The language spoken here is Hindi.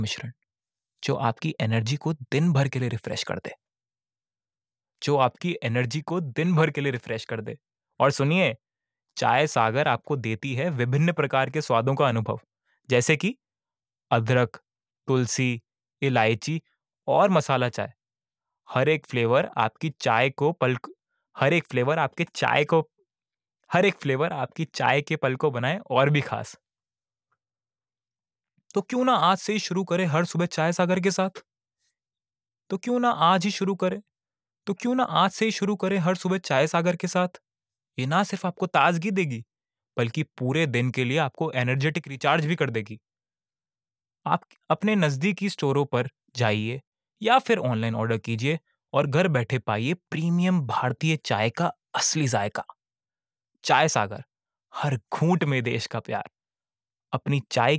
मिश्रण जो आपकी एनर्जी को दिन भर के लिए रिफ्रेश कर दे, जो आपकी एनर्जी को दिन भर के लिए रिफ्रेश कर दे। और सुनिए, चाय सागर आपको देती है विभिन्न प्रकार के स्वादों का अनुभव, जैसे कि अदरक, तुलसी, इलायची और मसाला चाय। हर एक फ्लेवर आपकी चाय को पलक हर एक फ्लेवर आपके चाय को हर एक फ्लेवर आपकी चाय के पल को बनाए और भी खास। तो क्यों ना आज से ही शुरू करें हर सुबह चाय सागर के साथ? तो क्यों ना आज ही शुरू करें? तो क्यों ना आज से ही शुरू करें हर सुबह चाय सागर के साथ? ये ना सिर्फ आपको ताजगी देगी, बल्कि पूरे दिन के लिए आपको एनर्जेटिक रिचार्ज भी कर देगी। आप अपने नज़दीकी स्टोरों पर जाइए या फिर ऑनलाइन ऑर्डर कीजिए और घर बैठे पाइए प्रीमियम भारतीय चाय का असली जायका। चाय सागर, हर घूंट में देश का प्यार। अपनी चाय